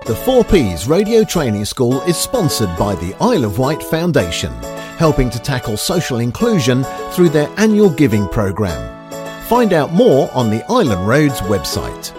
The 4Ps Radio Training School is sponsored by the Isle of Wight Foundation, helping to tackle social inclusion through their annual giving programme. Find out more on the Island Roads website.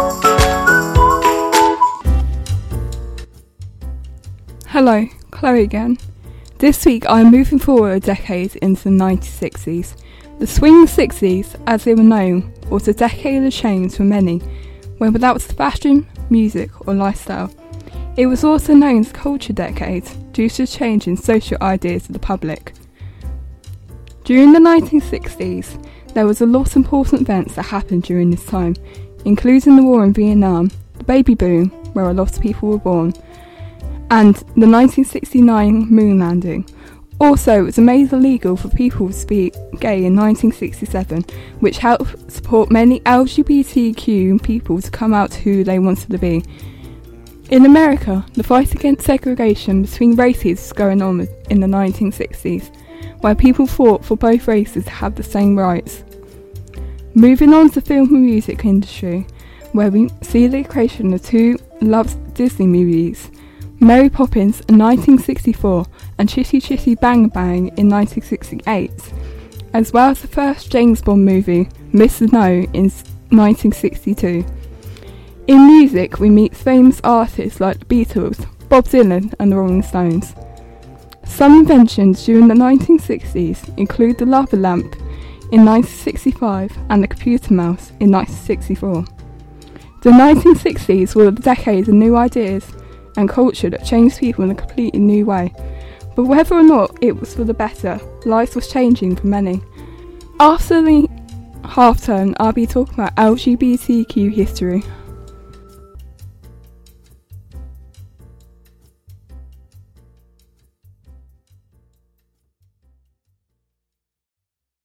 Hello, Chloe again. This week I am moving forward a decade into the 1960s. The swing 60s, as they were known, was a decade of change for many, when without fashion, music or lifestyle. It was also known as Culture Decade due to a change in social ideas of the public. During the 1960s, there was a lot of important events that happened during this time, including the war in Vietnam, the baby boom, where a lot of people were born, and the 1969 moon landing. Also, it was made illegal for people to be gay in 1967, which helped support many LGBTQ people to come out to who they wanted to be. In America, the fight against segregation between races was going on in the 1960s, where people fought for both races to have the same rights. Moving on to the film and music industry, where we see the creation of two loved Disney movies, Mary Poppins in 1964 and Chitty Chitty Bang Bang in 1968, as well as the first James Bond movie, Mr. No, in 1962. In music, we meet famous artists like the Beatles, Bob Dylan and the Rolling Stones. Some inventions during the 1960s include the lava lamp in 1965 and the computer mouse in 1964. The 1960s were the decade of new ideas and culture that changed people in a completely new way. But whether or not it was for the better, life was changing for many. After the half-term, I'll be talking about LGBTQ history.